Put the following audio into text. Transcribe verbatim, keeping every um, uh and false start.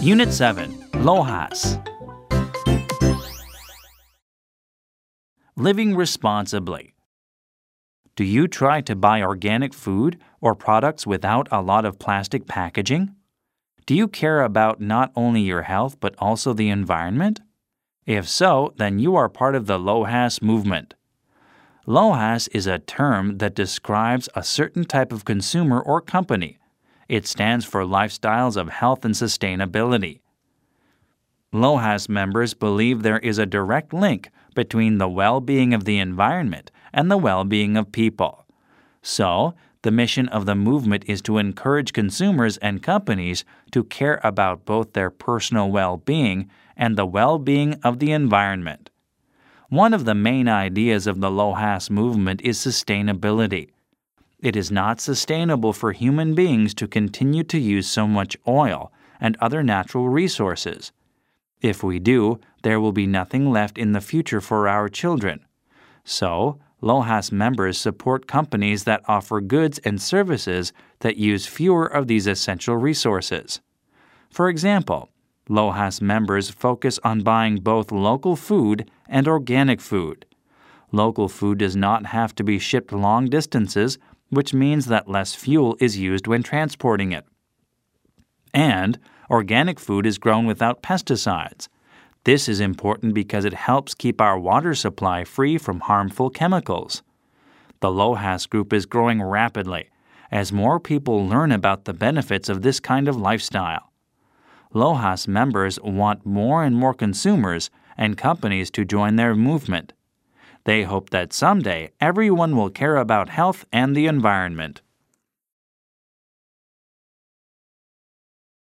Unit seven, LOHAS. Living responsibly. Do you try to buy organic food or products without a lot of plastic packaging? Do you care about not only your health but also the environment? If so, then you are part of the LOHAS movement. LOHAS is a term that describes a certain type of consumer or company. It stands for Lifestyles of Health and Sustainability. LOHAS members believe there is a direct link between the well-being of the environment and the well-being of people. So, the mission of the movement is to encourage consumers and companies to care about both their personal well-being and the well-being of the environment. One of the main ideas of the LOHAS movement is sustainability. It is not sustainable for human beings to continue to use so much oil and other natural resources. If we do, there will be nothing left in the future for our children. So, LOHAS members support companies that offer goods and services that use fewer of these essential resources. For example, LOHAS members focus on buying both local food and organic food. Local food does not have to be shipped long distances, which means that less fuel is used when transporting it. And organic food is grown without pesticides. This is important because it helps keep our water supply free from harmful chemicals. The LOHAS group is growing rapidly as more people learn about the benefits of this kind of lifestyle. LOHAS members want more and more consumers and companies to join their movement. They hope that someday everyone will care about health and the environment.